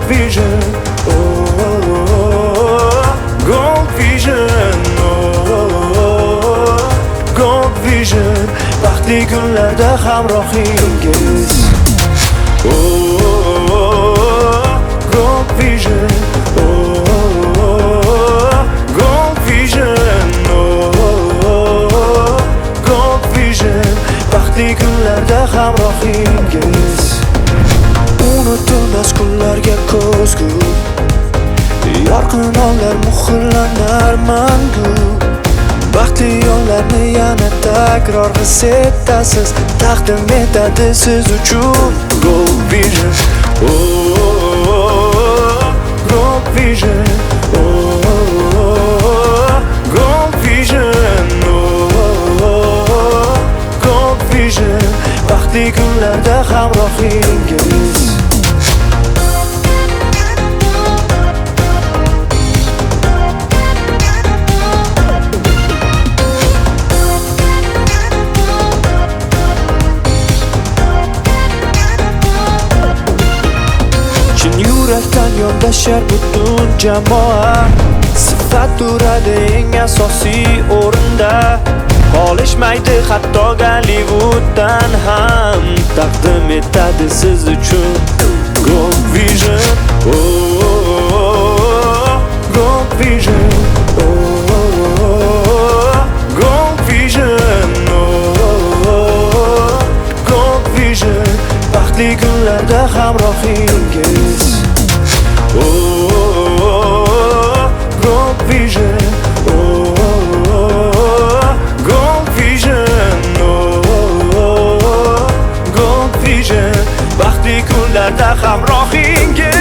Vision, Gold Vision, Gold Vision, baxtli kunlarda hamrohingiz. Gold Vision, Gold Vision, Gold Vision, baxtli kunlarda hamrohingiz. Unutilmas kunlarga ko'zgu, yorqin onlar muhrlanar mangu. Baxtli yo'llarni yana takror his etasiz, taqdim etadi siz uchun Gold Vision, Gold Vision, Gold Vision, Gold Vision, baxtli kunlarda hamrohingiz. Yurakdan yondashar butun jamoa, sifat turadi eng asosiy o'rinda. Qolishmaydi hatto Gollywooddan ham, taqdim etadi siz uchun Gold Vision, Gold Vision, Gold Vision, Gold Vision, baxtli kunlarda hamrohingiz. Gold Vision, Gold Vision, Gold Vision, baxtli kunlarda hamrohingiz.